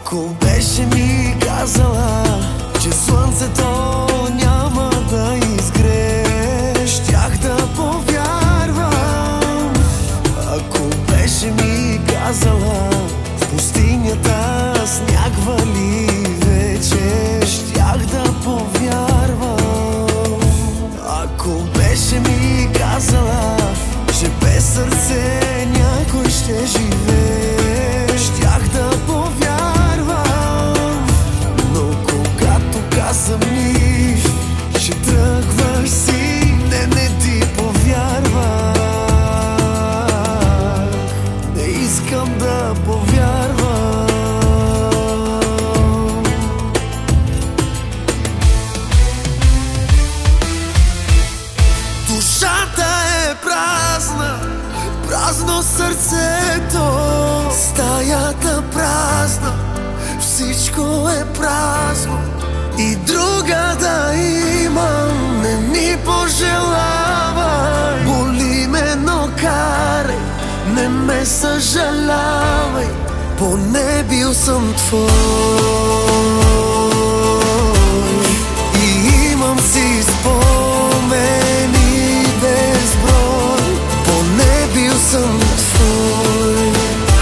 Ако беше ми казала, че слънцето няма да изгрее, щях да повярвам. Ако беше ми казала, в пустинята сняг вали вече, щях да повярвам. Ако беше ми казала, че без сърце някой ще живее, щях да повярвам. Но когато каза ми, че тръгваш си, не ти повярвах. Не искам да повярвам. Душата е празна, празно сърцето, стаята празна, всичко е празно. И друга да имам, не ми пожелавай. Боли ме, но карай, не ме съжалявай, поне бил съм твой. И имам си спомени безброй, поне бил съм твой.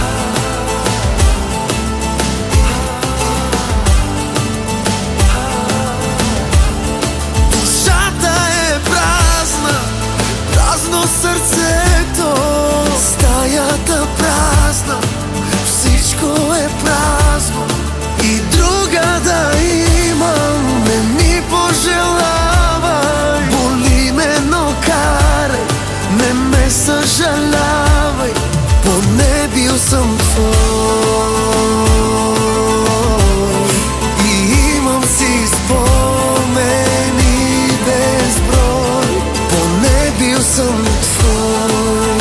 Душата е празна, празно сърцето, стаята празна, всичко е празно. И друга да имам, не ми пожелавай. Боли ме, но карай, не ме съжалявай, поне бил съм твой. И имам си спомени безброй, поне бил съм твой.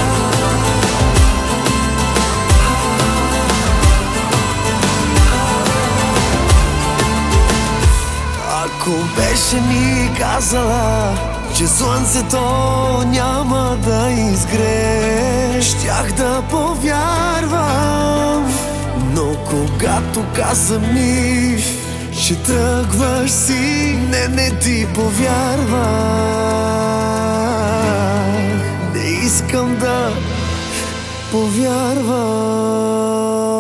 Ако беше ми казала, че слънцето няма да изгрее, щях да повярвам. Но когато каза ми, че тръгваш си, не ти повярвах. Не искам да повярвам.